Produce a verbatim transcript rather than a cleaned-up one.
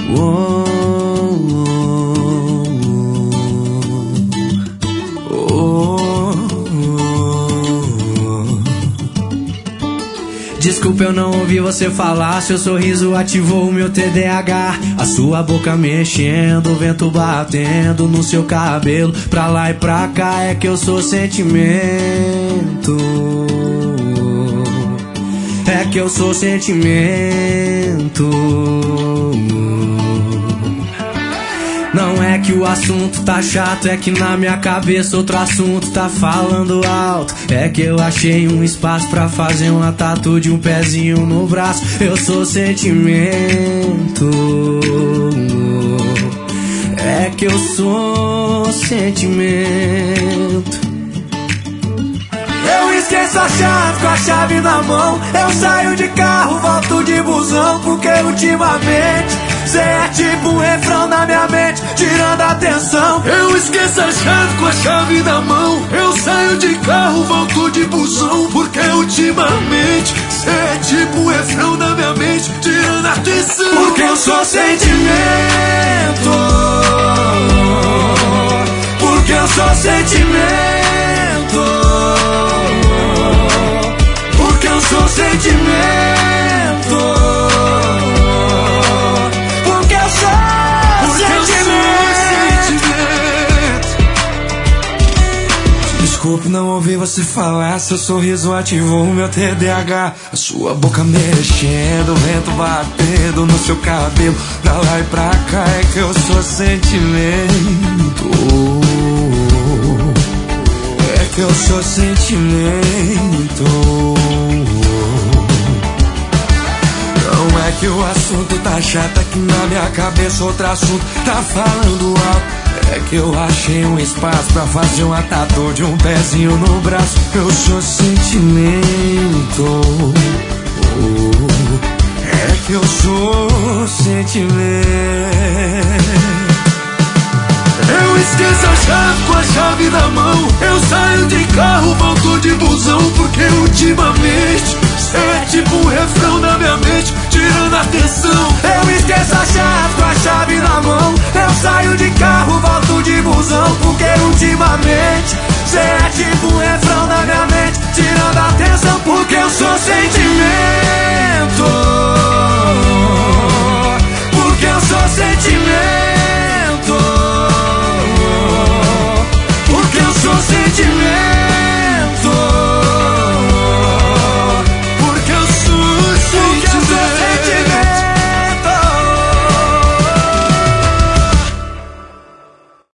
Oh, oh, oh, oh. Desculpa, eu não ouvi você falar. Seu sorriso ativou o meu T D A H. A sua boca mexendo, o vento batendo no seu cabelo. Pra lá e pra cá é que eu sou sentimento. É que eu sou sentimento. Não é que o assunto tá chato, é que na minha cabeça outro assunto tá falando alto. É que eu achei um espaço pra fazer uma tatu de um pezinho no braço. Eu sou sentimento. É que eu sou sentimento. Eu esqueço a chave com a chave na mão. Eu saio de carro, volto de busão, porque ultimamente cê é tipo um refrão na minha mente, tirando a atenção. Eu esqueço a chave com a chave na mão. Eu saio de carro, volto de busão, porque ultimamente cê é tipo um refrão na minha mente, tirando a atenção. Porque eu sou sentimento. Porque eu sou sentimento. Porque eu sou sentimento. Porque eu sou sentimento. Desculpe, não ouvi você falar. Seu sorriso ativou o meu T D A H. A sua boca mexendo, o vento batendo no seu cabelo. Pra lá e pra cá é que eu sou sentimento. É que eu sou sentimento. Não é que o assunto tá chato, é que na minha cabeça outro assunto tá falando alto. É que eu achei um espaço pra fazer uma tatu de um pezinho no braço. Eu sou sentimento. É que eu sou sentimento. Eu esqueço a chave com a chave na mão. Eu saio de carro, volto de busão, porque ultimamente cê é tipo um refrão na minha mente, tirando a atenção. Eu esqueço a chave com a chave na mão. Eu saio de carro, volto de busão, porque ultimamente cê é tipo um refrão na minha mente, tirando a atenção. Porque eu sou sentimento.